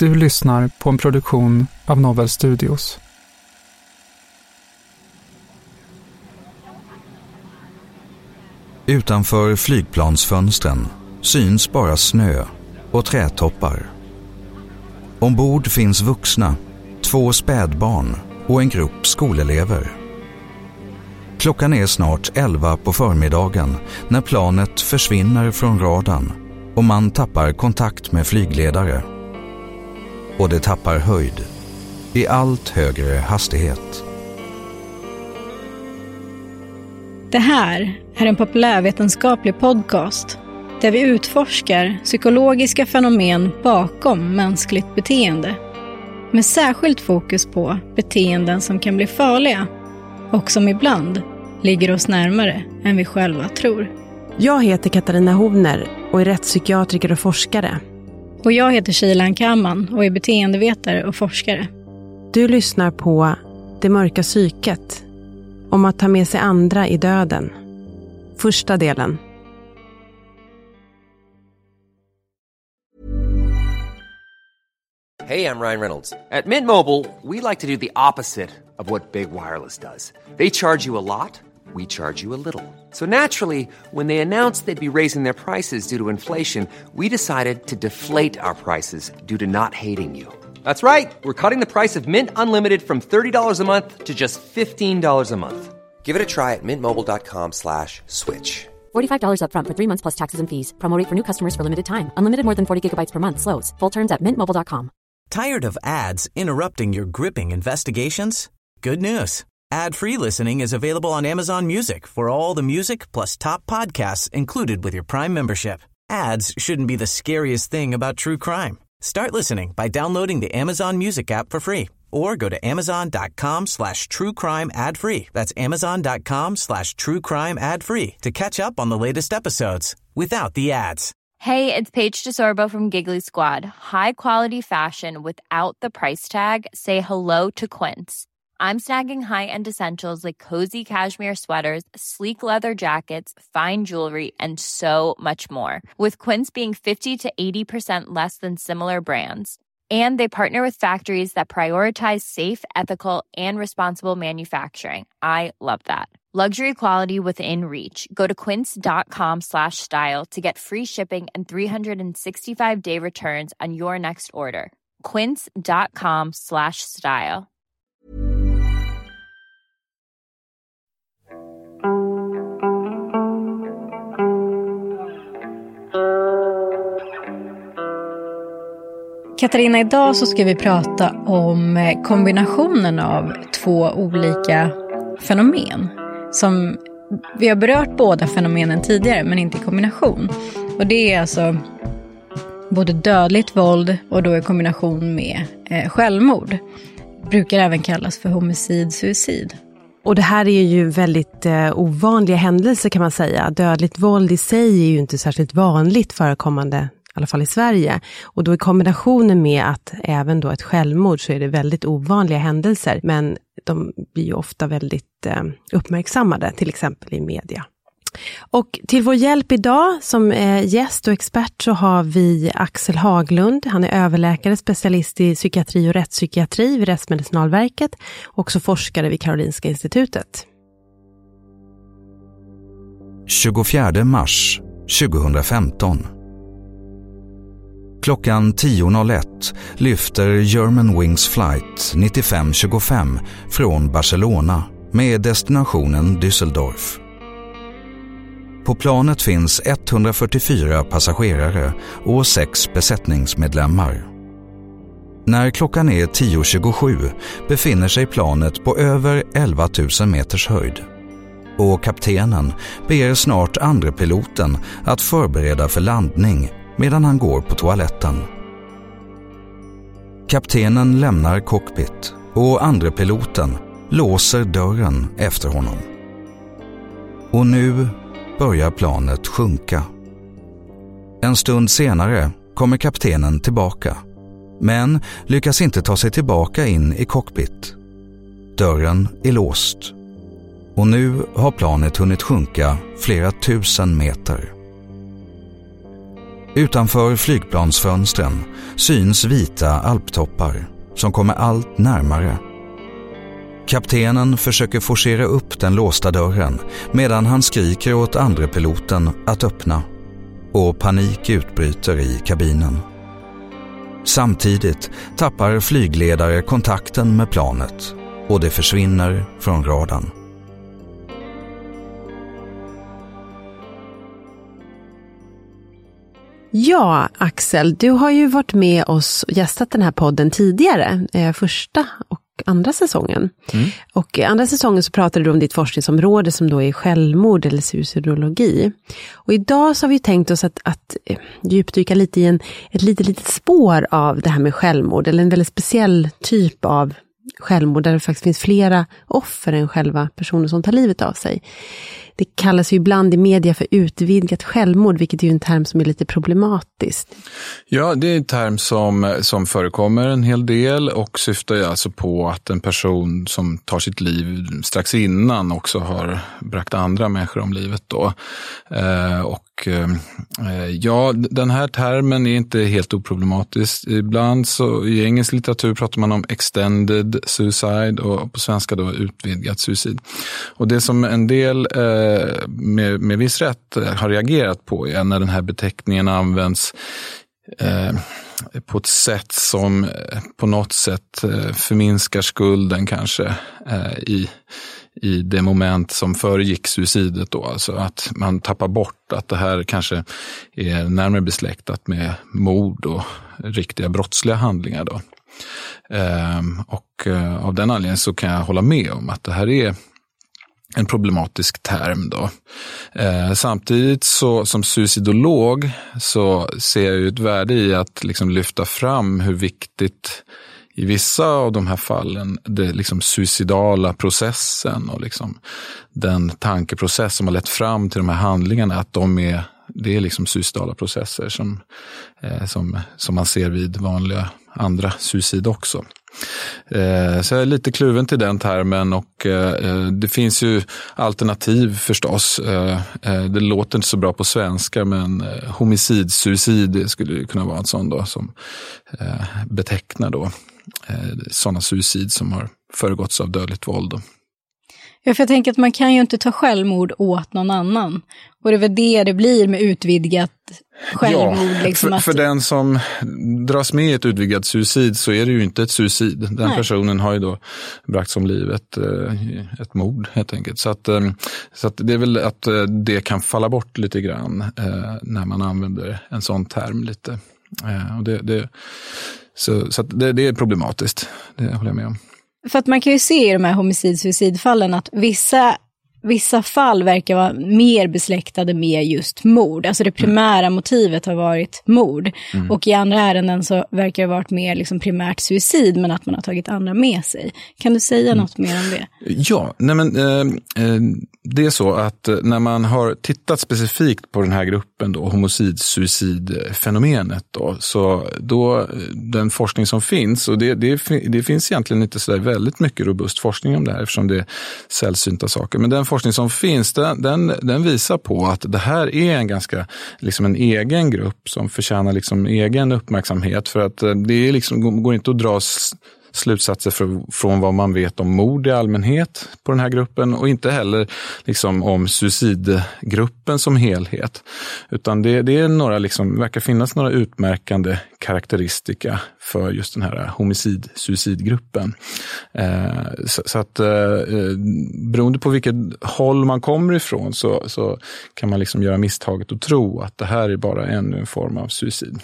Du lyssnar på en produktion av Novel Studios. Utanför flygplansfönstren syns bara snö och trädtoppar. Ombord finns vuxna, 2 spädbarn och en grupp skolelever. Klockan är snart 11 på förmiddagen när planet försvinner från radarn och man tappar kontakt med flygledare. Och det tappar höjd i allt högre hastighet. Det här är en populärvetenskaplig podcast där vi utforskar psykologiska fenomen bakom mänskligt beteende. Med särskilt fokus på beteenden som kan bli farliga och som ibland ligger oss närmare än vi själva tror. Jag heter Katarina Hovner och är rättspsykiatriker och forskare. Och jag heter Shilan Kamman och är beteendevetare och forskare. Du lyssnar på Det mörka psyket, om att ta med sig andra i döden. Första delen. Hey, I'm Ryan Reynolds. At Mint Mobile, we like to do the opposite of what Big Wireless does. They charge you a lot, we charge you a little. So naturally, when they announced they'd be raising their prices due to inflation, we decided to deflate our prices due to not hating you. That's right. We're cutting the price of Mint Unlimited from $30 a month to just $15 a month. Give it a try at mintmobile.com/switch. $45 up front for 3 months plus taxes and fees. Promo rate for new customers for limited time. Unlimited more than 40 gigabytes per month slows. Full terms at mintmobile.com. Tired of ads interrupting your gripping investigations? Good news. Ad-free listening is available on Amazon Music for all the music plus top podcasts included with your Prime membership. Ads shouldn't be the scariest thing about true crime. Start listening by downloading the Amazon Music app for free or go to amazon.com/truecrime ad-free. That's amazon.com/truecrime ad-free to catch up on the latest episodes without the ads. Hey, it's Paige DeSorbo from Giggly Squad. High quality fashion without the price tag. Say hello to Quince. I'm snagging high-end essentials like cozy cashmere sweaters, sleek leather jackets, fine jewelry, and so much more. With Quince being 50 to 80% less than similar brands. And they partner with factories that prioritize safe, ethical, and responsible manufacturing. I love that. Luxury quality within reach. Go to quince.com/style to get free shipping and 365-day returns on your next order. Quince.com/style. Katarina, idag så ska vi prata om kombinationen av 2 olika fenomen. Som vi har berört båda fenomenen tidigare, men inte i kombination. Och det är alltså både dödligt våld och då i kombination med självmord. Brukar även kallas för homicid-suicid. Och det här är ju väldigt ovanliga händelser kan man säga. Dödligt våld i sig är ju inte särskilt vanligt förekommande, i alla fall i Sverige. Och då i kombinationen med att även då ett självmord så är det väldigt ovanliga händelser. Men de blir ju ofta väldigt uppmärksammade, till exempel i media. Och till vår hjälp idag som gäst och expert så har vi Axel Haglund. Han är överläkare, specialist i psykiatri och rättspsykiatri vid Rättsmedicinalverket och också forskare vid Karolinska institutet. 24 mars 2015. Klockan 10.01 lyfter Germanwings flight 9525 från Barcelona med destinationen Düsseldorf. På planet finns 144 passagerare och 6 besättningsmedlemmar. När klockan är 10.27 befinner sig planet på över 11 000 meters höjd. Och kaptenen ber snart andre piloten att förbereda för landning medan han går på toaletten. Kaptenen lämnar cockpit och andre piloten låser dörren efter honom. Och nu börjar planet sjunka. En stund senare kommer kaptenen tillbaka, men lyckas inte ta sig tillbaka in i cockpit. Dörren är låst. Och nu har planet hunnit sjunka flera tusen meter. Utanför flygplansfönstren syns vita alptoppar som kommer allt närmare. Kaptenen försöker forcera upp den låsta dörren medan han skriker åt andre piloten att öppna, och panik utbryter i kabinen. Samtidigt tappar flygledare kontakten med planet och det försvinner från radarn. Ja, Axel, du har ju varit med oss och gästat den här podden tidigare, första och andra säsongen. Och i andra säsongen så pratade du om ditt forskningsområde som då är självmord eller suicidologi. Och idag så har vi tänkt oss att djupdyka lite i ett litet spår av det här med självmord, eller en väldigt speciell typ av självmord där det faktiskt finns flera offer än själva personer som tar livet av sig. Det kallas ju ibland i media för utvidgat självmord, vilket är ju en term som är lite problematiskt. Ja, det är en term som förekommer en hel del och syftar ju alltså på att en person som tar sitt liv strax innan också har bragt andra människor om livet då. Ja, den här termen är inte helt oproblematisk. Ibland så i engelsk litteratur pratar man om extended suicide och på svenska då utvidgat suicid. Och det som en del med viss rätt har reagerat på är när den här beteckningen används på ett sätt som på något sätt förminskar skulden kanske i det moment som föregick suicidet då. Alltså att man tappar bort att det här kanske är närmare besläktat med mord och riktiga brottsliga handlingar då. Och av den anledningen så kan jag hålla med om att det här är en problematisk term då. Samtidigt så som suicidolog så ser jag ju ett värde i att liksom lyfta fram hur viktigt i vissa av de här fallen det liksom suicidala processen och liksom den tankeprocess som har lett fram till de här handlingarna, att det är liksom suicidala processer som man ser vid vanliga andra suicid också. Så jag är lite kluven till den termen och det finns ju alternativ förstås. Det låter inte så bra på svenska, men homicid, suicid skulle kunna vara en sån då som betecknar då sådana suicid som har föregåtts av dödligt våld då. Ja, för jag tänker att man kan ju inte ta självmord åt någon annan. Och det är väl det blir med utvidgat självmord. Ja, liksom för den som dras med i ett utvidgat suicid så är det ju inte ett suicid. Den personen har ju då bragts om livet, ett mord helt enkelt. Så att det är väl att det kan falla bort lite grann när man använder en sån term lite. Och så att det är problematiskt, det håller jag med om. För att man kan ju se i de här homicid-suicidfallen att vissa fall verkar vara mer besläktade med just mord. Alltså det primära motivet har varit mord. Och i andra ärenden så verkar det ha varit mer liksom primärt suicid, men att man har tagit andra med sig. Kan du säga något mer om det? Ja, det är så att när man har tittat specifikt på den här gruppen då, homicid-suicid-fenomenet då den forskning som finns, och det finns egentligen inte så där väldigt mycket robust forskning om det här eftersom det är sällsynta saker, men den forskning som finns, den visar på att det här är en ganska liksom en egen grupp som förtjänar liksom egen uppmärksamhet, för att det är liksom, går inte att dra slutsatser från vad man vet om mord i allmänhet på den här gruppen och inte heller liksom om suicidgruppen som helhet. Utan det är några liksom, verkar finnas några utmärkande karaktäristika för just den här homicid-suicidgruppen. Så att beroende på vilket håll man kommer ifrån så kan man liksom göra misstaget och tro att det här är bara ännu en form av suicid.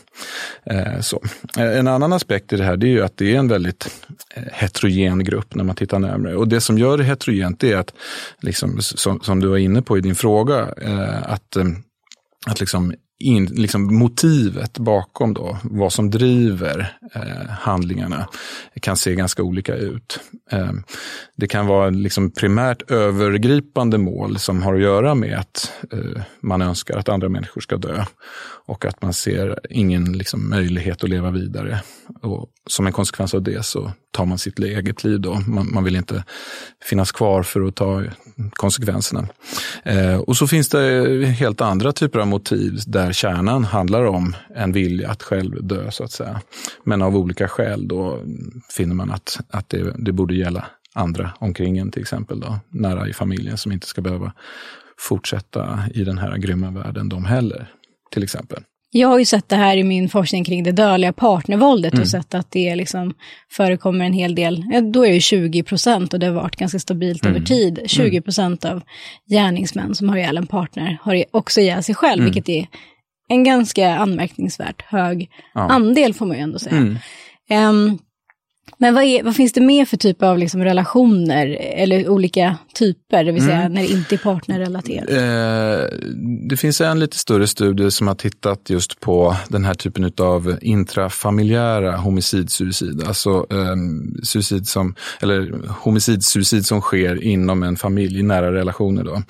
En annan aspekt i det här, det är ju att det är en väldigt heterogen grupp när man tittar närmare. Och det som gör det heterogent är att, liksom, som du var inne på i din fråga, att liksom motivet bakom då, vad som driver handlingarna kan se ganska olika ut. Det kan vara liksom primärt övergripande mål som har att göra med att man önskar att andra människor ska dö och att man ser ingen liksom möjlighet att leva vidare. Och som en konsekvens av det så tar man sitt eget liv då. Man vill inte finnas kvar för att ta konsekvenserna. Och så finns det helt andra typer av motiv där där kärnan handlar om en vilja att själv dö så att säga. Men av olika skäl då finner man att det borde gälla andra omkring en, till exempel då, nära i familjen, som inte ska behöva fortsätta i den här grymma världen de heller, till exempel. Jag har ju sett det här i min forskning kring det dödliga partnervåldet och sett att det liksom förekommer en hel del, då är det 20% och det har varit ganska stabilt över tid. 20% av gärningsmän som har ihjäl en partner har också ihjäl sig själv, vilket är en ganska anmärkningsvärt hög andel, får man ju ändå säga. Men vad finns det mer för typ av liksom relationer eller olika typer, det vill säga när det inte är partnerrelaterat? Det finns en lite större studie som har tittat just på den här typen av intrafamiljära homicid-suicid, alltså homicid-suicid som sker inom en familj i nära relationer då.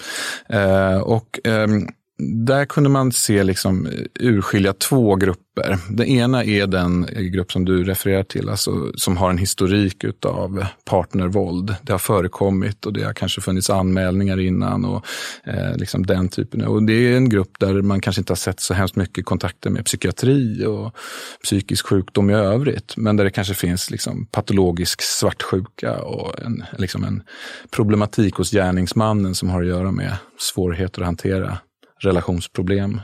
Där kunde man se liksom urskilja 2 grupper. Den ena är den grupp som du refererar till, alltså som har en historik utav partnervåld. Det har förekommit och det har kanske funnits anmälningar innan och liksom den typen. Och det är en grupp där man kanske inte har sett så hemskt mycket kontakter med psykiatri och psykisk sjukdom i övrigt. Men där det kanske finns liksom patologisk svartsjuka och en problematik hos gärningsmannen som har att göra med svårigheter att hantera relationsproblem,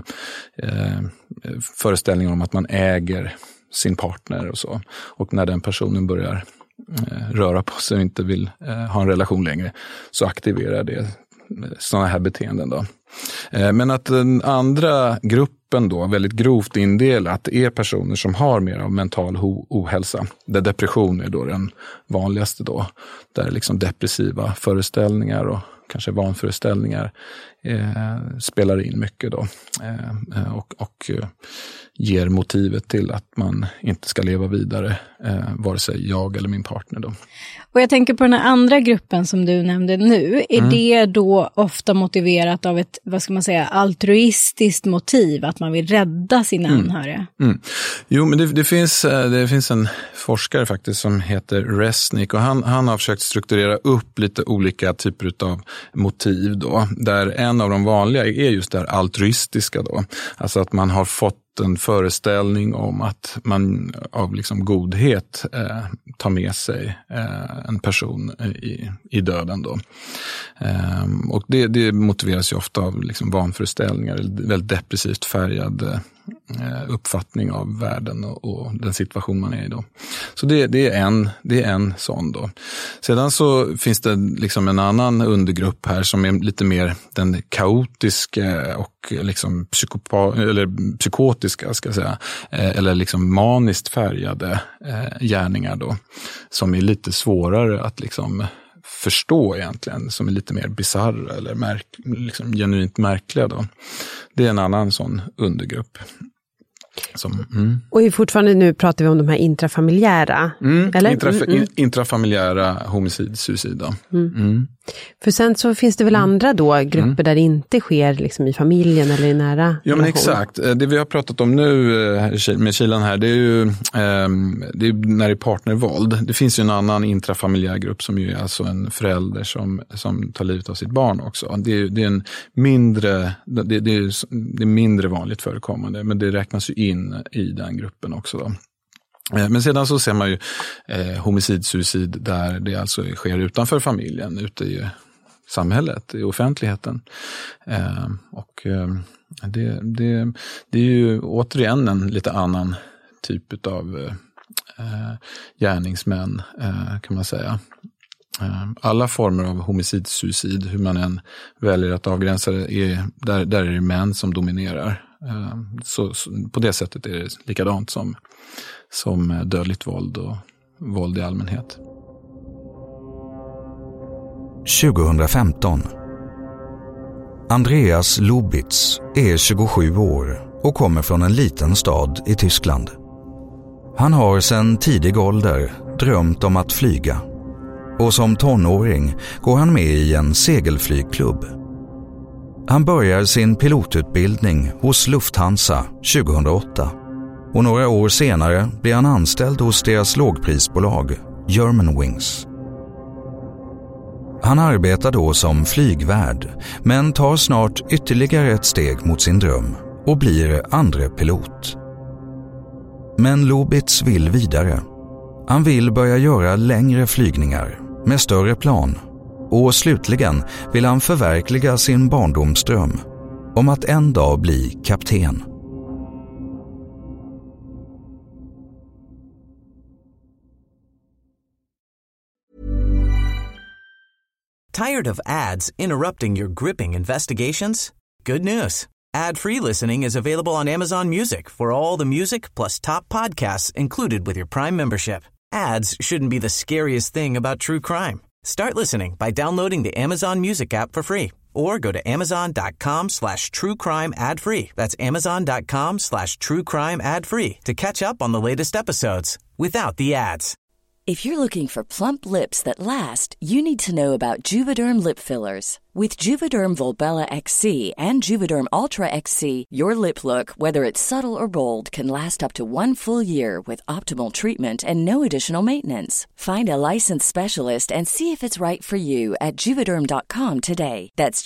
föreställningar om att man äger sin partner och så. Och när den personen börjar röra på sig och inte vill ha en relation längre, så aktiverar det sådana här beteenden då. Men att den andra gruppen då, väldigt grovt indelat, är personer som har mer av mental ohälsa. Där depression är då den vanligaste då. Där liksom depressiva föreställningar och kanske vanföreställningar spelar in mycket då. Och ger motivet till att man inte ska leva vidare, vare sig jag eller min partner då. Och jag tänker på den här andra gruppen som du nämnde nu. Är det då ofta motiverat av ett, vad ska man säga, altruistiskt motiv, att man vill rädda sina anhöriga? Jo, men det finns en forskare faktiskt som heter Resnick, och han har försökt strukturera upp lite olika typer av motiv då, där en av de vanliga är just det här altruistiska då. Alltså att man har fått en föreställning om att man av liksom godhet tar med sig en person i döden då. Och det motiveras ju ofta av liksom vanföreställningar, väldigt depressivt färgad uppfattning av världen och den situation man är i då. Så det är en sån då. Sedan så finns det liksom en annan undergrupp här som är lite mer den kaotiska och liksom psykotiska ska jag säga, eller liksom maniskt färgade gärningar då, som är lite svårare att liksom förstå egentligen, som är lite mer bizarra eller liksom genuint märkliga då. Det är en annan sån undergrupp. Och fortfarande nu pratar vi om de här intrafamiljära, eller? Intrafamiljära homicid-suicid då. För sen så finns det väl andra då grupper där det inte sker liksom i familjen eller i nära relation. Ja, men exakt. Det vi har pratat om nu med Kilan här, det är ju det är när det är partnervåld. Det finns ju en annan intrafamiljär grupp som ju är alltså en förälder som tar livet av sitt barn också. Det är en mindre, det är mindre vanligt förekommande, men det räknas ju in i den gruppen också då. Men sedan så ser man ju homicid-suicid där det alltså sker utanför familjen, ute i samhället, i offentligheten. Det är ju återigen en lite annan typ av gärningsmän, kan man säga. Alla former av homicid-suicid, hur man än väljer att avgränsa det, där är det män som dominerar. Så på det sättet är det likadant som dödligt våld och våld i allmänhet. 2015. Andreas Lubitz är 27 år och kommer från en liten stad i Tyskland. Han har sedan tidig ålder drömt om att flyga. Och som tonåring går han med i en segelflygklubb. Han börjar sin pilotutbildning hos Lufthansa 2008. Och några år senare blir han anställd hos deras lågprisbolag Germanwings. Han arbetar då som flygvärd, men tar snart ytterligare ett steg mot sin dröm och blir andre pilot. Men Lubitz vill vidare. Han vill börja göra längre flygningar med större plan och slutligen vill han förverkliga sin barndomsdröm om att en dag bli kapten. Tired of ads interrupting your gripping investigations? Good news. Ad-free listening is available on Amazon Music for all the music plus top podcasts included with your Prime membership. Ads shouldn't be the scariest thing about true crime. Start listening by downloading the Amazon Music app for free or go to amazon.com/truecrime ad-free. That's amazon.com/truecrime ad-free to catch up on the latest episodes without the ads. If you're looking for plump lips that last, you need to know about Juvederm lip fillers. With Juvederm Volbella XC and Juvederm Ultra XC, your lip look, whether it's subtle or bold, can last up to 1 full year with optimal treatment and no additional maintenance. Find a licensed specialist and see if it's right for you at Juvederm.com today. That's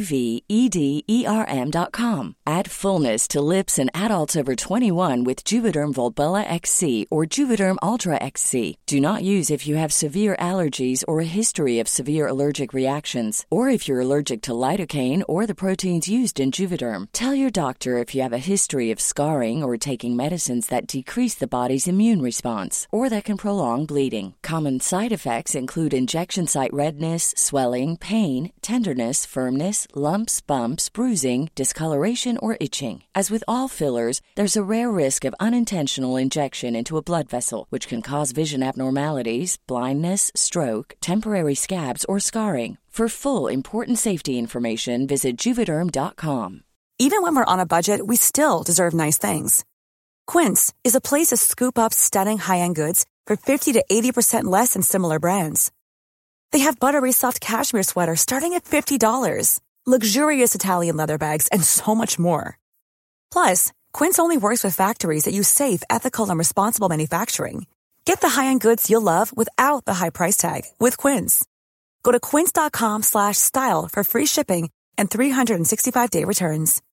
JUVEDERM.com. Add fullness to lips in adults over 21 with Juvederm Volbella XC or Juvederm Ultra XC. Do not use if you have severe allergies or a history of severe allergic reactions, or if you're allergic to lidocaine or the proteins used in Juvederm. Tell your doctor if you have a history of scarring or taking medicines that decrease the body's immune response or that can prolong bleeding. Common side effects include injection site redness, swelling, pain, tenderness, firmness, lumps, bumps, bruising, discoloration, or itching. As with all fillers, there's a rare risk of unintentional injection into a blood vessel, which can cause vision abnormalities, blindness, stroke, temporary scabs, or scarring. For full, important safety information, visit Juvederm.com. Even when we're on a budget, we still deserve nice things. Quince is a place to scoop up stunning high-end goods for 50 to 80% less than similar brands. They have buttery soft cashmere sweaters starting at $50, luxurious Italian leather bags, and so much more. Plus, Quince only works with factories that use safe, ethical, and responsible manufacturing. Get the high-end goods you'll love without the high price tag with Quince. Go to quince.com/style for free shipping and 365-day returns.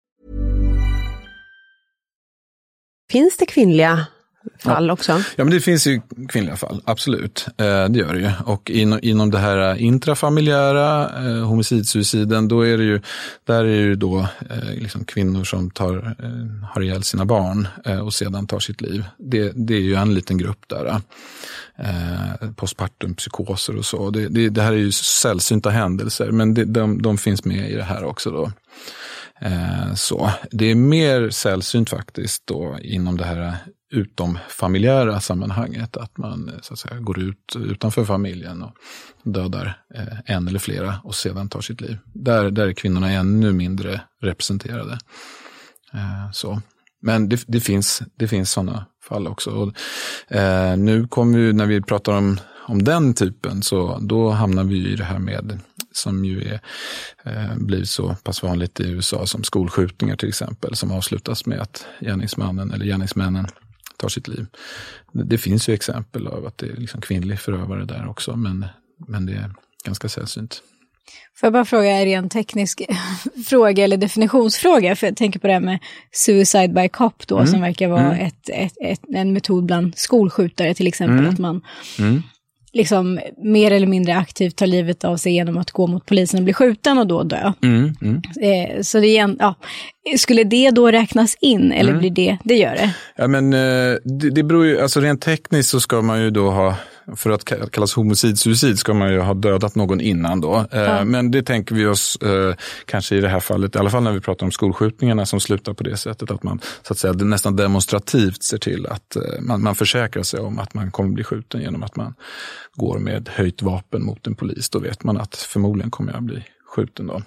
Finns det kvinnliga fall också? Ja, men det finns ju kvinnliga fall, absolut. Det gör det ju. Och inom det här intrafamiljära homicidsuiciden, då är det ju, där är det ju då liksom kvinnor som har ihjäl sina barn och sedan tar sitt liv. Det är ju en liten grupp där. Postpartum, psykoser och så. Det här är ju sällsynta händelser, men de finns med i det här också då. Så det är mer sällsynt faktiskt då inom det här utomfamiljära sammanhanget, att man så att säga går ut utanför familjen och dödar en eller flera och sedan tar sitt liv. Där är kvinnorna ännu mindre representerade. Så. Men det finns sådana fall också. Och, nu kommer vi, när vi pratar om den typen, så då hamnar vi i det här med, som ju blir så pass vanligt i USA, som skolskjutningar till exempel, som avslutas med att gärningsmannen eller gärningsmännen tar sitt liv. Det finns ju exempel av att det är liksom kvinnlig förövare där också, men det är ganska sällsynt. Får jag bara fråga, är det en teknisk fråga eller definitionsfråga? För jag tänker på det här med suicide by cop då, som verkar vara en metod bland skolskjutare till exempel, att man liksom mer eller mindre aktivt tar livet av sig genom att gå mot polisen och bli skjuten och då dö. Så det är skulle det då räknas in, eller blir det gör det? Ja, men det beror ju, alltså rent tekniskt så ska man ju då ha, för att kallas homicid-suicid, ska man ju ha dödat någon innan då. Men det tänker vi oss kanske i det här fallet, i alla fall när vi pratar om skolskjutningarna som slutar på det sättet, att man så att säga nästan demonstrativt ser till att man försäkrar sig om att man kommer bli skjuten genom att man går med höjt vapen mot en polis. Då vet man att förmodligen kommer jag bli skjuten då.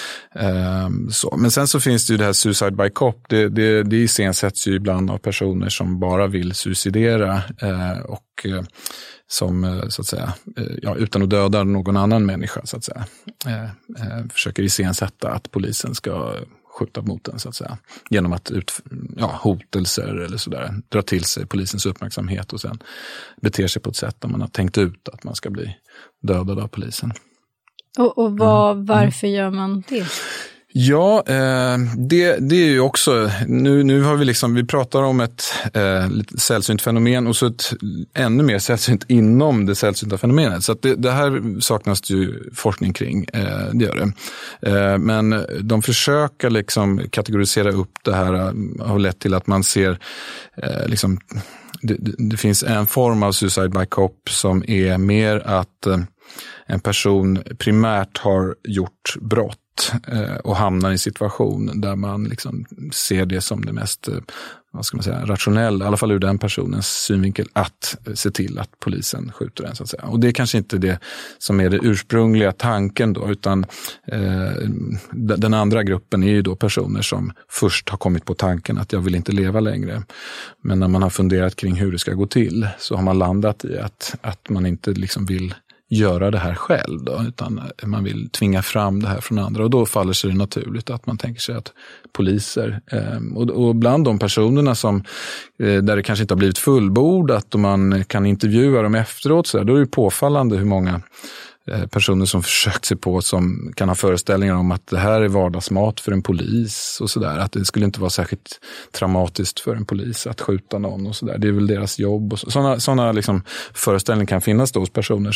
Så. Men sen så finns det ju det här suicide by cop. Det iscensätts ju ibland av personer som bara vill suicidera och som så att säga, utan att döda någon annan människa så att säga, försöker iscensätta att polisen ska skjuta mot den så att säga, genom att hotelser eller sådär, dra till sig polisens uppmärksamhet och sen beter sig på ett sätt där man har tänkt ut att man ska bli dödad av polisen. Och varför gör man det? Ja, det är ju också, nu har vi pratar om ett lite sällsynt fenomen och så ett ännu mer sällsynt inom det sällsynta fenomenet. Så att det här saknas det ju forskning kring, det gör det. Men de försöker liksom kategorisera upp det här har lett till att man ser liksom, det finns en form av suicide by cop som är mer att en person primärt har gjort brott och hamnar i en situation där man liksom ser det som det mest, vad ska man säga, rationella, i alla fall ur den personens synvinkel, att se till att polisen skjuter den, så att säga. Och det är kanske inte det som är det ursprungliga tanken då, utan den andra gruppen är ju då personer som först har kommit på tanken att jag vill inte leva längre. Men när man har funderat kring hur det ska gå till så har man landat i att man inte liksom vill göra det här själv då, utan man vill tvinga fram det här från andra, och då faller sig det naturligt att man tänker sig att poliser och bland de personerna som där det kanske inte har blivit fullbordat och man kan intervjua dem efteråt så där, då är det påfallande hur många personer som försökt sig på som kan ha föreställningar om att det här är vardagsmat för en polis och sådär, att det skulle inte vara särskilt traumatiskt för en polis att skjuta någon och sådär, det är väl deras jobb och sådana liksom föreställningar kan finnas då hos personer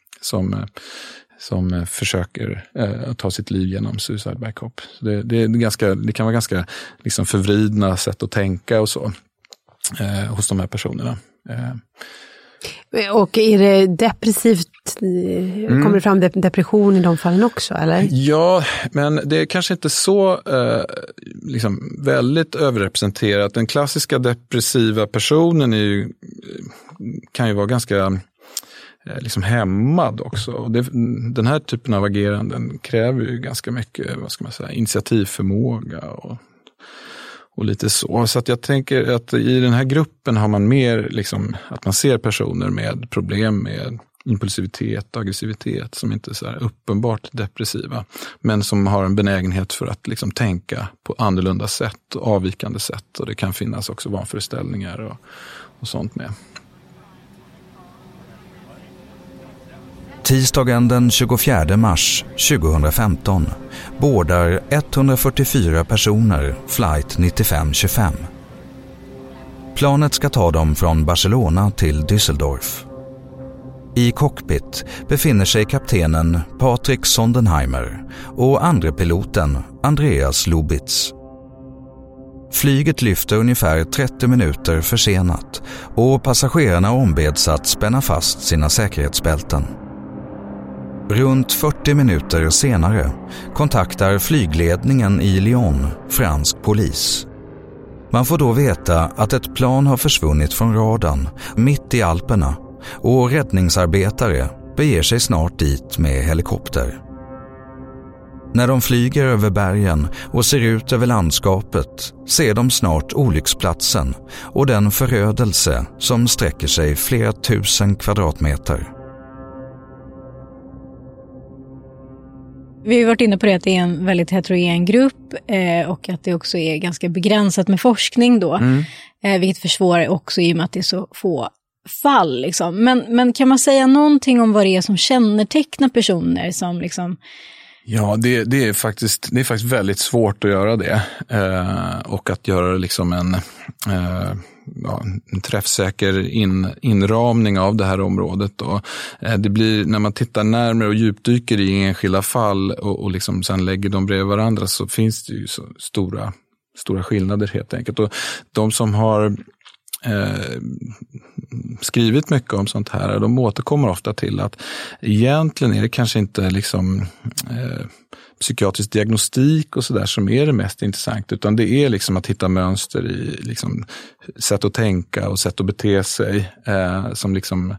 som försöker ta sitt liv genom suicide by cop. Det kan vara ganska liksom förvridna sätt att tänka och så hos de här personerna. Och är det depressivt, kommer det fram depression i de fallen också, eller? Ja, men det är kanske inte så liksom väldigt överrepresenterat. Den klassiska depressiva personen kan ju vara ganska liksom hämmad också. Och den här typen av ageranden kräver ju ganska mycket, vad ska man säga, initiativförmåga och lite så. Så att jag tänker att i den här gruppen har man mer liksom att man ser personer med problem med impulsivitet och aggressivitet som inte är så här uppenbart depressiva, men som har en benägenhet för att liksom tänka på annorlunda sätt och avvikande sätt, och det kan finnas också vanföreställningar och sånt med. Tisdagen den 24 mars 2015 boardar 144 personer flight 9525. Planet ska ta dem från Barcelona till Düsseldorf. I cockpit befinner sig kaptenen Patrick Sondenheimer och andre piloten Andreas Lubitz. Flyget lyfter ungefär 30 minuter försenat och passagerarna ombeds att spänna fast sina säkerhetsbälten. Runt 40 minuter senare kontaktar flygledningen i Lyon fransk polis. Man får då veta att ett plan har försvunnit från radarn mitt i Alperna och räddningsarbetare beger sig snart dit med helikopter. När de flyger över bergen och ser ut över landskapet ser de snart olycksplatsen och den förödelse som sträcker sig flera tusen kvadratmeter. Vi har varit inne på det att det är en väldigt heterogen grupp och att det också är ganska begränsat med forskning då. Vilket försvårar också i och med att det är så få fall. Liksom. Men kan man säga någonting om vad det är som kännetecknar personer som liksom... Ja, det är faktiskt väldigt svårt att göra det. Och att göra liksom en träffsäker inramning av det här området då. Det blir, när man tittar närmare och djupdyker i enskilda fall och liksom sen lägger dem bredvid varandra, så finns det ju så stora skillnader helt enkelt. Och de som har skrivit mycket om sånt här, de återkommer ofta till att egentligen är det kanske inte liksom psykiatrisk diagnostik och sådär som är det mest intressant, utan det är liksom att hitta mönster i liksom sätt att tänka och sätt att bete sig som liksom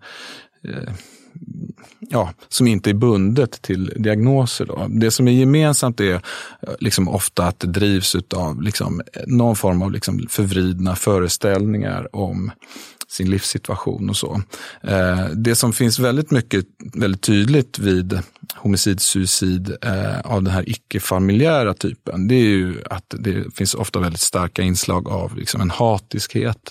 som inte är bundet till diagnoser då. Det som är gemensamt är liksom ofta att det drivs av liksom någon form av liksom förvridna föreställningar om sin livssituation och så. Det som finns väldigt tydligt vid homicid-suicid av den här icke-familjära typen, det är ju att det finns ofta väldigt starka inslag av liksom en hatiskhet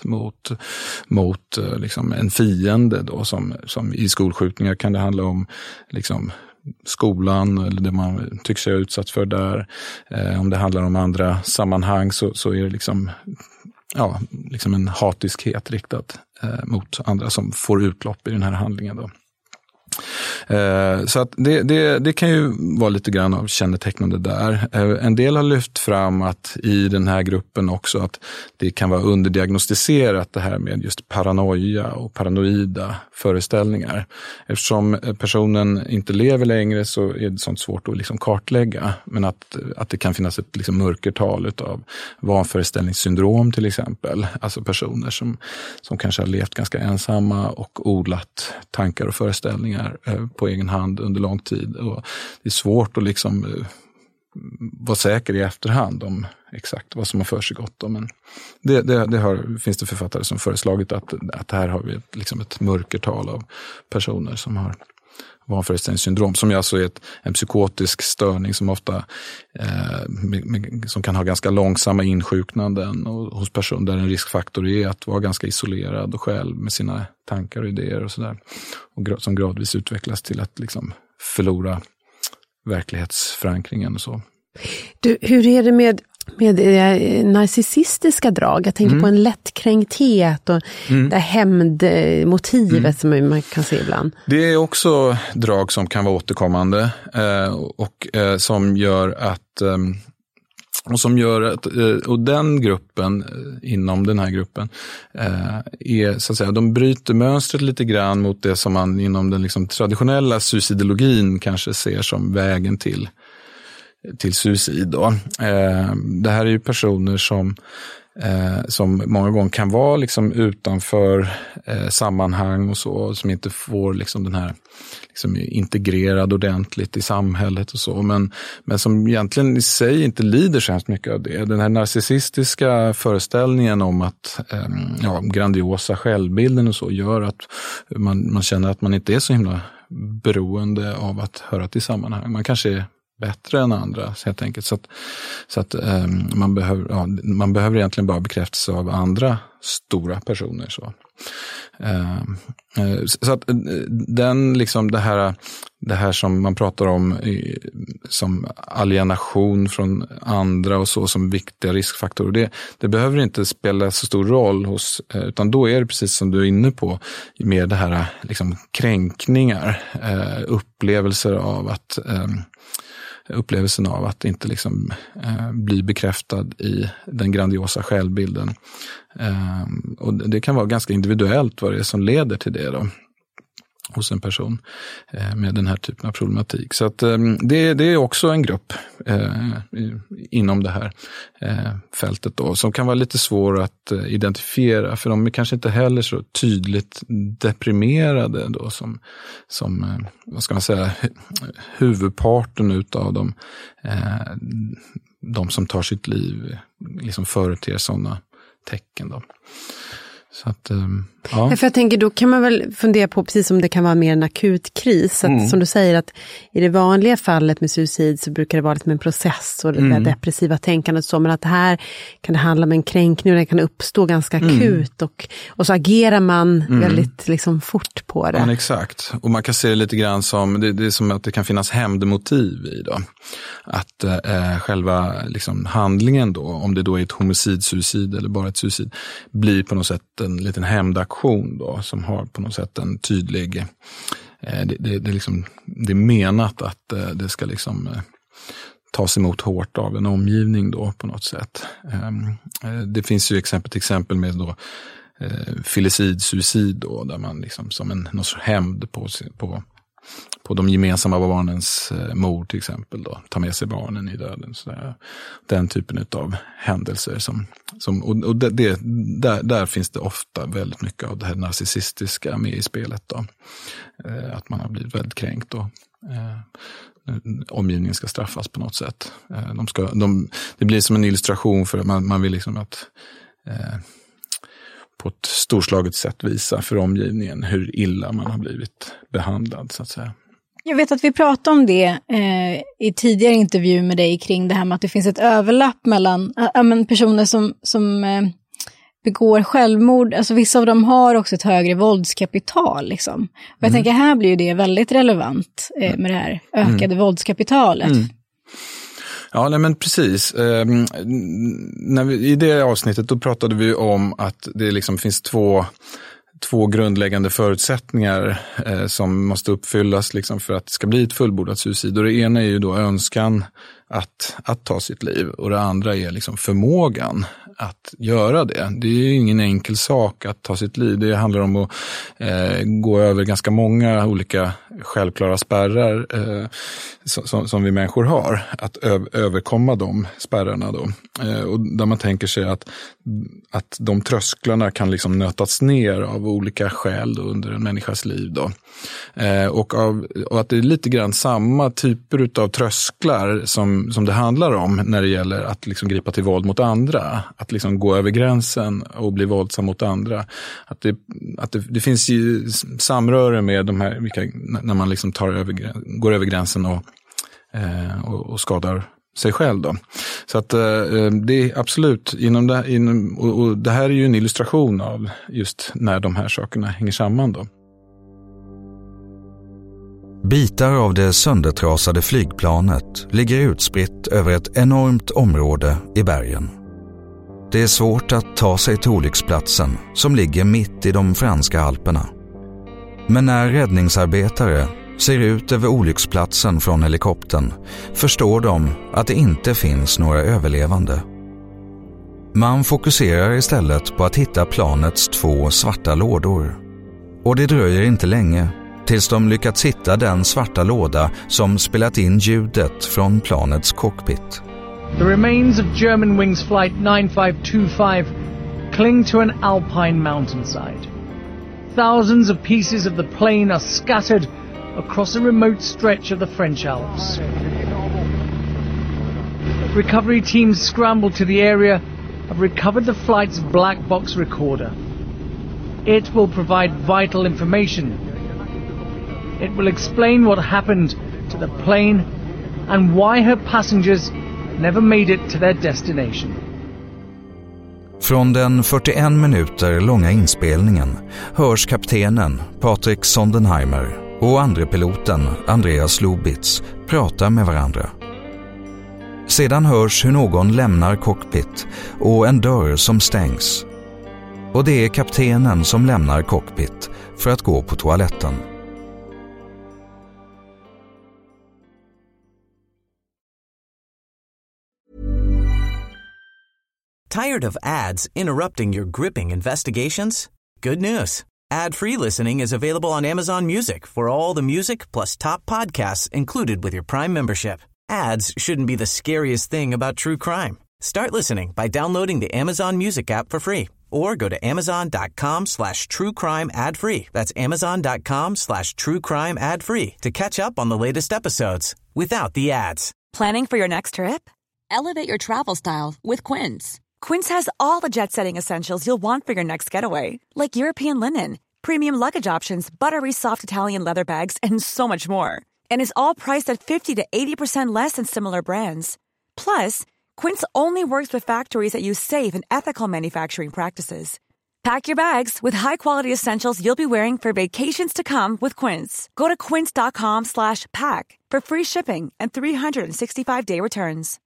mot liksom en fiende då, som i skolskjutningar kan det handla om liksom skolan eller det man tycker sig ha utsatt för där. Om det handlar om andra sammanhang så är det liksom en hatiskhet riktad mot andra som får utlopp i den här handlingen då. Så att det kan ju vara lite grann av kännetecknande där. En del har lyft fram att i den här gruppen också att det kan vara underdiagnostiserat det här med just paranoia och paranoida föreställningar. Eftersom personen inte lever längre så är det sånt svårt att liksom kartlägga, men att det kan finnas ett liksom mörkertal utav vanföreställningssyndrom till exempel. Alltså personer som kanske har levt ganska ensamma och odlat tankar och föreställningar på egen hand under lång tid, och det är svårt att liksom vara säker i efterhand om exakt vad som har försiggått. Men finns det författare som föreslagit att här har vi liksom ett mörkertal av personer som har vanföreställningssyndrom, som alltså är en psykotisk störning som ofta som kan ha ganska långsamma insjuknanden, och hos personer där en riskfaktor är att vara ganska isolerad och själv med sina tankar och idéer och sådär, och som gradvis utvecklas till att liksom förlora verklighetsförankringen och så. Du, hur är det med narcissistiska drag? Jag tänker på en lättkränkthet och det hämndmotivet som man kan se ibland. Det är också drag som kan vara återkommande och som gör att och den gruppen, inom den här gruppen, är så att säga, de bryter mönstret lite grann mot det som man inom den liksom traditionella suicidologin kanske ser som vägen till suicid då. Det här är ju personer som många gånger kan vara liksom utanför sammanhang och så, som inte får liksom den här liksom integrerad ordentligt i samhället och så, men som egentligen i sig inte lider så hemskt mycket av det. Den här narcissistiska föreställningen om att grandiosa självbilden och så gör att man känner att man inte är så himla beroende av att höra till sammanhang. Man kanske är bättre än andra helt enkelt. Så att man behöver egentligen bara bekräftelse av andra stora personer. Så att den liksom det här som man pratar om som alienation från andra och så, som viktiga riskfaktorer, det behöver inte spela så stor roll hos, utan då är det precis som du är inne på med det här liksom kränkningar, upplevelsen av att inte liksom bli bekräftad i den grandiosa självbilden. Och det kan vara ganska individuellt vad det är som leder till det då, hos en person med den här typen av problematik. Så att det är också en grupp inom det här fältet då, som kan vara lite svår att identifiera, för de är kanske inte heller så tydligt deprimerade då som vad ska man säga, huvudparten utav de som tar sitt liv liksom företer sådana tecken då. Så att, ja. För jag tänker, då kan man väl fundera på, precis som det kan vara mer en akut kris, att, som du säger, att i det vanliga fallet med suicid så brukar det vara lite med en process och det där depressiva tänkandet så, men att det här kan det handla om en kränkning och det kan uppstå ganska akut och så agerar man väldigt liksom fort på det. Ja, exakt. Och man kan se det lite grann som, det är som att det kan finnas hämndmotiv i då. Att själva liksom handlingen då, om det då är ett homicid-suicid eller bara ett suicid, blir på något sätt en liten hämndaktion då, som har på något sätt en tydlig, det är menat att det ska liksom tas emot hårt av en omgivning då på något sätt. Det finns ju exempel med då filicid, suicid då, där man liksom som någon sorts hämnd på de gemensamma barnens mord till exempel då, ta med sig barnen i döden. Så den typen av händelser och där finns det ofta väldigt mycket av det här narcissistiska med i spelet då. Att man har blivit väldigt kränkt och omgivningen ska straffas på något sätt. Det blir som en illustration för att man vill liksom att på ett storslaget sätt visa för omgivningen hur illa man har blivit behandlad, så att säga. Jag vet att vi pratade om det i tidigare intervju med dig kring det här med att det finns ett överlapp mellan personer som begår självmord, alltså vissa av dem har också ett högre våldskapital liksom. Och jag tänker här blir ju det väldigt relevant med det här ökade våldskapitalet. Ja, nej men precis. I det avsnittet då pratade vi om att det liksom finns två grundläggande förutsättningar som måste uppfyllas liksom för att det ska bli ett fullbordat suicid. Och det ena är ju då önskan att ta sitt liv och det andra är liksom förmågan att göra det. Det är ju ingen enkel sak att ta sitt liv. Det handlar om att gå över ganska många olika självklara spärrar som vi människor har. Att överkomma de spärrarna då. Och där man tänker sig att de trösklarna kan liksom nötas ner av olika skäl då under en människas liv då. Och att det är lite grann samma typer av trösklar som det handlar om när det gäller att liksom gripa till våld mot andra. Att liksom gå över gränsen och bli våldsam mot andra. Att det finns ju samröre med de här, när man liksom går över gränsen och skadar sig själv då. Så att det är absolut och det här är ju en illustration av just när de här sakerna hänger samman då. Bitar av det söndertrasade flygplanet ligger utspritt över ett enormt område i bergen. Det är svårt att ta sig till olycksplatsen som ligger mitt i de franska alperna. Men när räddningsarbetare ser ut över olycksplatsen från helikoptern förstår de att det inte finns några överlevande. Man fokuserar istället på att hitta planets 2 svarta lådor. Och det dröjer inte länge tills de lyckats hitta den svarta låda som spelat in ljudet från planets cockpit. The remains of Germanwings Flight 9525 cling to an alpine mountainside. Thousands of pieces of the plane are scattered across a remote stretch of the French Alps. Recovery teams scrambled to the area have recovered the flight's black box recorder. It will provide vital information. It will explain what happened to the plane and why her passengers never made it to their destination. Från den 41 minuter långa inspelningen hörs kaptenen Patrick Sondenheimer och andrepiloten Andreas Lubitz prata med varandra. Sedan hörs hur någon lämnar cockpit och en dörr som stängs. Och det är kaptenen som lämnar cockpit för att gå på toaletten. Tired of ads interrupting your gripping investigations? Good news. Ad-free listening is available on Amazon Music for all the music plus top podcasts included with your Prime membership. Ads shouldn't be the scariest thing about true crime. Start listening by downloading the Amazon Music app for free or go to amazon.com/truecrime ad-free. That's amazon.com/truecrime ad-free to catch up on the latest episodes without the ads. Planning for your next trip? Elevate your travel style with Quince. Quince has all the jet-setting essentials you'll want for your next getaway, like European linen, premium luggage options, buttery soft Italian leather bags, and so much more. And is all priced at 50 to 80% less than similar brands. Plus, Quince only works with factories that use safe and ethical manufacturing practices. Pack your bags with high-quality essentials you'll be wearing for vacations to come with Quince. Go to quince.com/pack for free shipping and 365-day returns.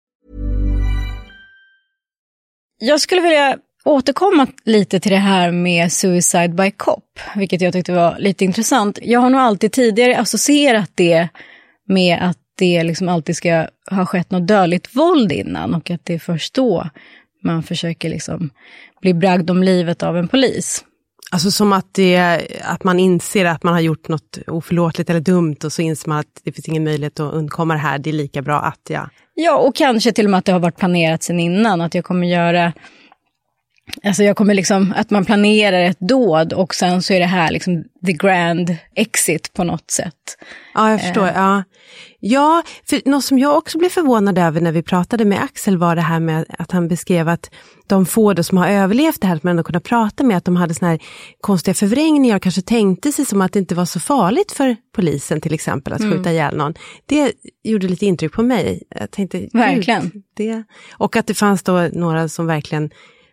Jag skulle vilja återkomma lite till det här med Suicide by Cop, vilket jag tyckte var lite intressant. Jag har nog alltid tidigare associerat det med att det liksom alltid ska ha skett något dödligt våld innan och att det är först då man försöker liksom bli bragd om livet av en polis. Alltså som att man inser att man har gjort något oförlåtligt eller dumt och så inser man att det finns ingen möjlighet att undkomma det här. Det är lika bra att Ja, och kanske till och med att det har varit planerat sedan innan. Att jag kommer göra... Alltså jag kommer liksom... Att man planerar ett dåd och sen så är det här liksom the grand exit på något sätt. Ja, jag förstår. Ja, för något som jag också blev förvånad över när vi pratade med Axel var det här med att han beskrev att de få då som har överlevt det här, att man ändå kunde prata med, att de hade såna här konstiga förvrängningar och kanske tänkte sig som att det inte var så farligt för polisen till exempel att skjuta ihjäl någon. Det gjorde lite intryck på mig. Jag tänkte, verkligen. Och att det fanns då några som verkligen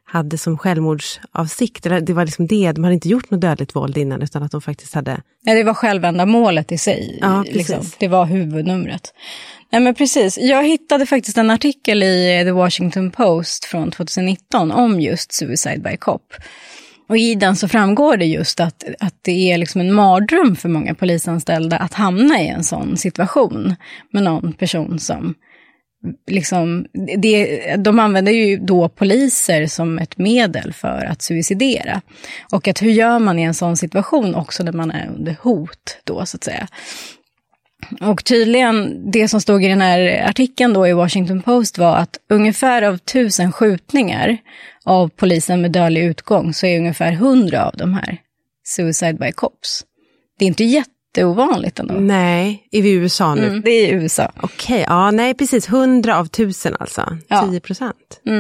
hade som självmordsavsikt. Eller det var liksom det, de hade inte gjort något dödligt våld innan, utan att de faktiskt hade... Ja, det var självändamålet i sig. Ja, liksom. Det var huvudnumret. Nej, men precis. Jag hittade faktiskt en artikel i The Washington Post från 2019 om just Suicide by Cop. Och i den så framgår det just att det är liksom en mardröm för många polisanställda att hamna i en sån situation med någon person som liksom, de använder ju då poliser som ett medel för att suicidera. Och att hur gör man i en sån situation också när man är under hot då, så att säga. Och tydligen, det som stod i den här artikeln då i Washington Post var att ungefär av 1000 skjutningar av polisen med dödlig utgång så är ungefär 100 av de här Suicide by Cops. Det är inte jätteovanligt ändå. Nej, i USA nu. Det är i USA. Okej, ja, nej precis. 100 av 1000 alltså. 10%.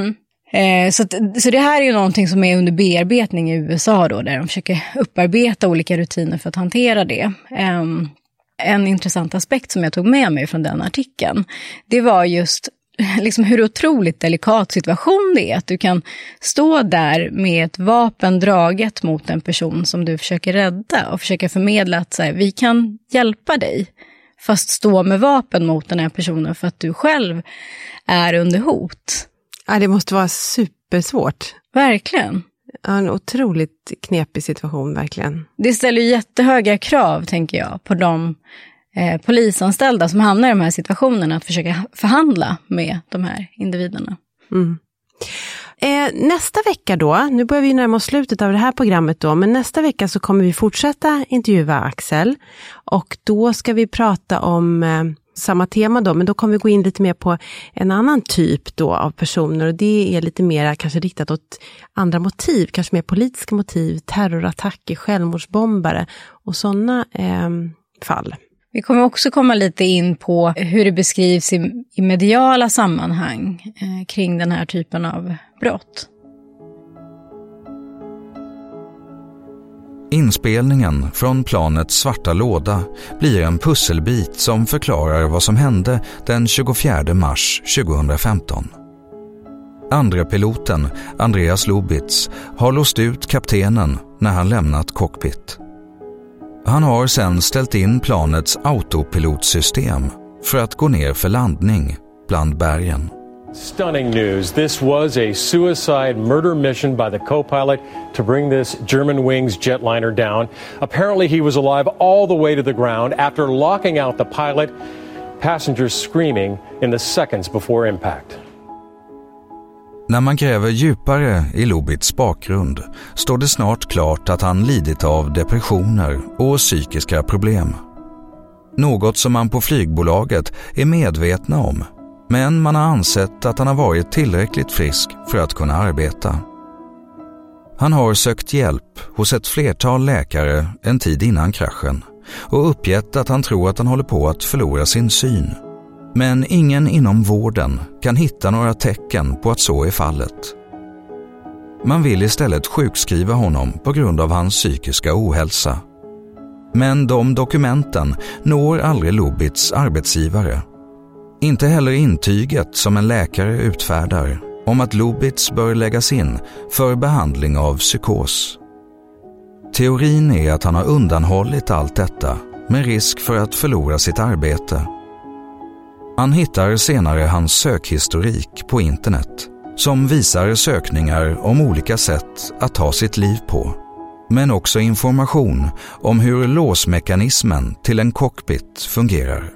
Så det här är ju någonting som är under bearbetning i USA då, där de försöker upparbeta olika rutiner för att hantera det. En intressant aspekt som jag tog med mig från den artikeln, det var just liksom hur otroligt delikat situation det är. Att du kan stå där med ett vapen draget mot en person som du försöker rädda och försöka förmedla att så här, vi kan hjälpa dig, fast stå med vapen mot den här personen för att du själv är under hot. Ja, det måste vara supersvårt. Verkligen. Ja, en otroligt knepig situation, verkligen. Det ställer ju jättehöga krav, tänker jag, på de polisanställda som hamnar i de här situationerna att försöka förhandla med de här individerna. Nästa vecka då, nu börjar vi närma oss slutet av det här programmet då, men nästa vecka så kommer vi fortsätta intervjua Axel, och då ska vi prata om samma tema då, men då kommer vi gå in lite mer på en annan typ då av personer, och det är lite mer kanske riktat åt andra motiv, kanske mer politiska motiv, terrorattacker, självmordsbombare och sådana fall. Vi kommer också komma lite in på hur det beskrivs i mediala sammanhang kring den här typen av brott. Inspelningen från planets svarta låda blir en pusselbit som förklarar vad som hände den 24 mars 2015. Andra piloten, Andreas Lubitz, har låst ut kaptenen när han lämnat cockpit. Han har sedan ställt in planets autopilotsystem för att gå ner för landning bland bergen. Stunning news. This was a suicide murder mission by the co-pilot to bring this Germanwings jetliner down. Apparently he was alive all the way to the ground after locking out the pilot, passengers screaming in the seconds before impact. När man gräver djupare i Lubitz bakgrund står det snart klart att han lidit av depressioner och psykiska problem. Något som man på flygbolaget är medvetna om, men man har ansett att han har varit tillräckligt frisk för att kunna arbeta. Han har sökt hjälp hos ett flertal läkare en tid innan kraschen och uppgett att han tror att han håller på att förlora sin syn. Men ingen inom vården kan hitta några tecken på att så är fallet. Man vill istället sjukskriva honom på grund av hans psykiska ohälsa. Men de dokumenten når aldrig Lubitz arbetsgivare. Inte heller intyget som en läkare utfärdar om att Lubitz bör läggas in för behandling av psykos. Teorin är att han har undanhållit allt detta med risk för att förlora sitt arbete. Man hittar senare hans sökhistorik på internet som visar sökningar om olika sätt att ta sitt liv på, men också information om hur låsmekanismen till en cockpit fungerar.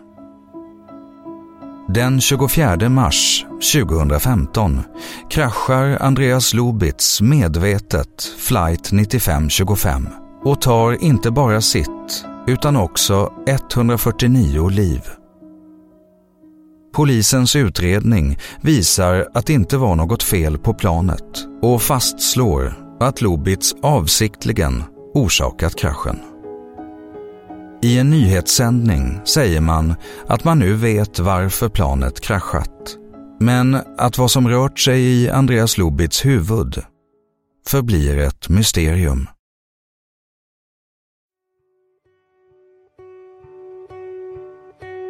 Den 24 mars 2015 kraschar Andreas Lubitz medvetet flight 9525 och tar inte bara sitt utan också 149 liv. Polisens utredning visar att det inte var något fel på planet och fastslår att Lubitz avsiktligen orsakat kraschen. I en nyhetssändning säger man att man nu vet varför planet kraschat, men att vad som rört sig i Andreas Lubitz huvud förblir ett mysterium.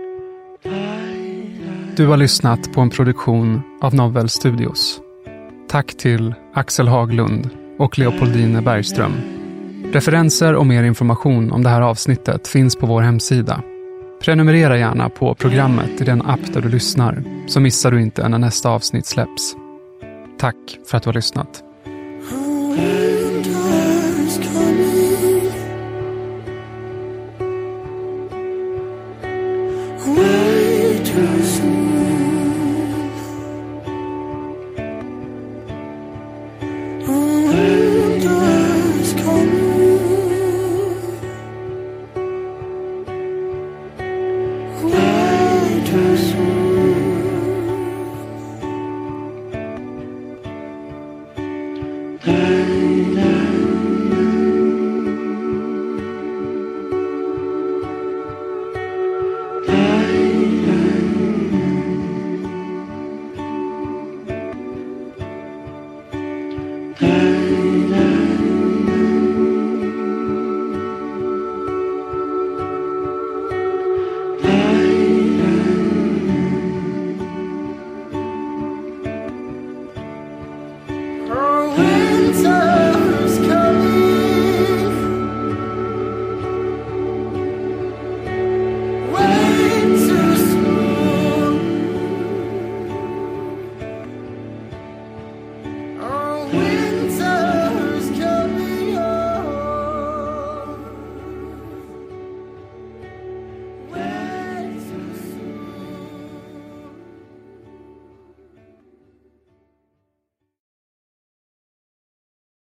Du har lyssnat på en produktion av Novel Studios. Tack till Axel Haglund och Leopoldine Bergström. Referenser och mer information om det här avsnittet finns på vår hemsida. Prenumerera gärna på programmet i den app där du lyssnar, så missar du inte när nästa avsnitt släpps. Tack för att du har lyssnat.